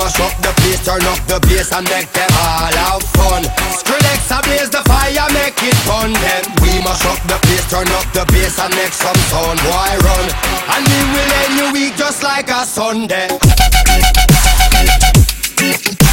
mash up the place, turn up the bass and make them all have fun. Skrillex ablaze the fire, make it fun them. We mash up the place, turn up the bass and make some sound. Boy run, and we will end your week just like a Sunday.